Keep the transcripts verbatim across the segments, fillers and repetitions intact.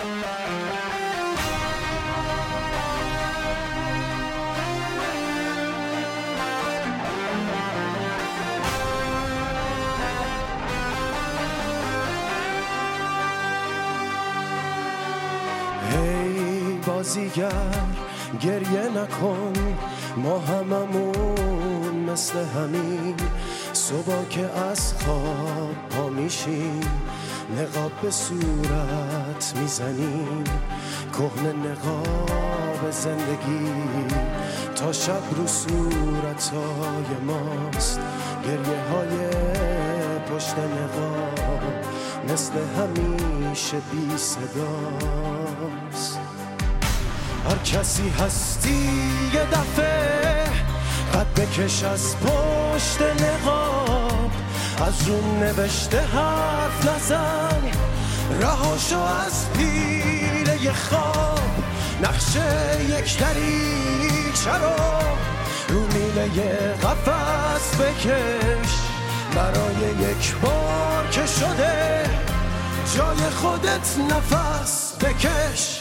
هی بازیگر گریه نکن، ما هممون مثل همین صبح که از خواب پا میشیم نقاب به صورت میزنیم، کهنه نقاب زندگی تا شب رو صورتهای ماست، گریه های پشت نقاب مثل همیشه بی صداست. هر کسی هستی یه دفعه قد بکش از پشت نقاب، از رو نوشته حرف نزن، رهاشو از پیله خواب، نقشه یک دریچه رو رو میله قفس بکش، برای یک بار که شده جای خودت نفس بکش.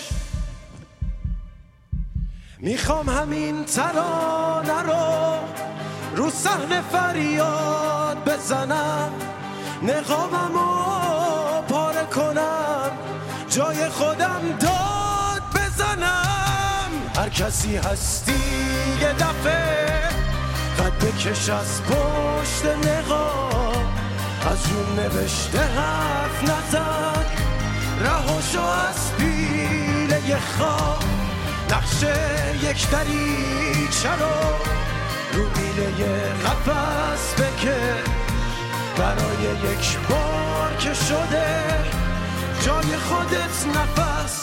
میخوام همین ترانه رو رو صحنه فریاد بزنم، نقابمو پاره کنم، جای خودم داد بزنم. هر کسی هستی یه دفعه قد بکش از پشت نقاب، از رو نوشته حرف نزن، رهاشو از پیله خواب، نقشه یک دریچه رو رو میله قفس بکش، برای یک بار که شده جای خودت نفس